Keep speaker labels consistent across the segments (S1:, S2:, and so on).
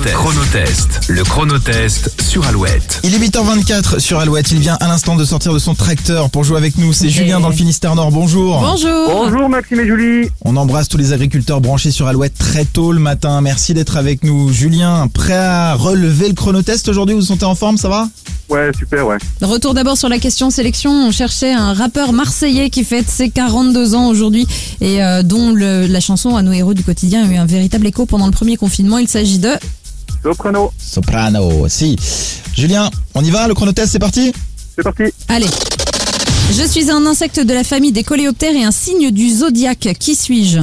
S1: Le chronotest sur Alouette.
S2: Il est 8h24 sur Alouette. Il vient à l'instant de sortir de son tracteur pour jouer avec nous. C'est Julien dans le Finistère Nord. Bonjour.
S3: Bonjour.
S4: Bonjour Maxime et Julie.
S2: On embrasse tous les agriculteurs branchés sur Alouette très tôt le matin. Merci d'être avec nous. Julien, prêt à relever le chronotest aujourd'hui? Vous vous sentez en forme, ça va?
S4: Ouais, super, ouais.
S3: Retour d'abord sur la question sélection. On cherchait un rappeur marseillais qui fête ses 42 ans aujourd'hui et dont la chanson à nos héros du quotidien a eu un véritable écho pendant le premier confinement. Il s'agit de...
S2: Soprano, si. Julien, on y va? Le chronotest, c'est parti?
S4: C'est parti.
S3: Allez. Je suis un insecte de la famille des coléoptères et un signe du zodiaque. Qui suis-je?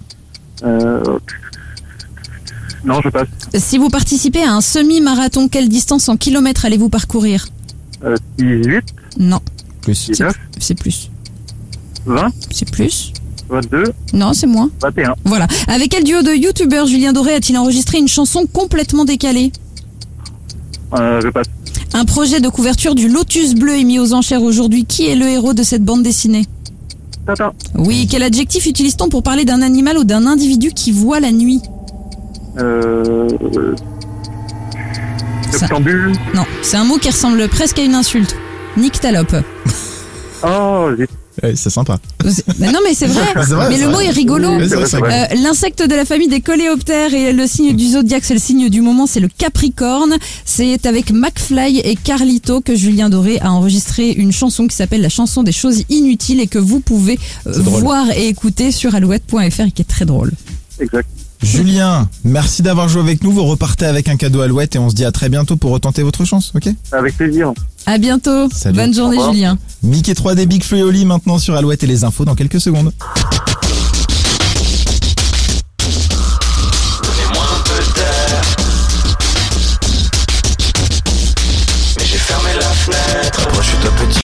S4: Non, je passe.
S3: Si vous participez à un semi-marathon, quelle distance en kilomètres allez-vous parcourir?
S4: 18,
S3: Non,
S2: Plus.
S4: 19,
S3: c'est plus.
S4: 20,
S3: C'est plus.
S4: 22,
S3: Non, c'est moins.
S4: 21.
S3: Voilà. Avec quel duo de youtubeurs Julien Doré a-t-il enregistré une chanson complètement décalée?
S4: Je passe.
S3: Un projet de couverture du Lotus Bleu est mis aux enchères aujourd'hui. Qui est le héros de cette bande dessinée?
S4: Tata.
S3: Oui, quel adjectif utilise-t-on pour parler d'un animal ou d'un individu qui voit la nuit?
S4: Noctambule.
S3: Non, c'est un mot qui ressemble presque à une insulte. Nyctalope.
S4: Oh, zut.
S2: Ouais, c'est sympa.
S3: Non mais c'est vrai,
S2: C'est vrai,
S3: mais
S2: c'est
S3: le
S2: vrai.
S3: mot est rigolo.
S2: Oui, c'est vrai, c'est vrai.
S3: L'insecte de la famille des coléoptères et le signe du zodiaque, c'est le signe du moment, c'est le Capricorne. C'est avec McFly et Carlito que Julien Doré a enregistré une chanson qui s'appelle La chanson des choses inutiles et que vous pouvez
S2: drôle.
S3: voir et écouter sur alouette.fr et qui est très drôle.
S4: Exact.
S2: Julien, merci d'avoir joué avec nous. Vous repartez avec un cadeau Alouette et on se dit à très bientôt pour retenter votre chance, ok?
S4: Avec plaisir.
S3: À bientôt.
S2: Salut.
S3: Bonne journée
S4: Au revoir.
S3: Julien.
S2: Mickey 3D Big Flo et Oli maintenant sur Alouette et les infos dans quelques secondes.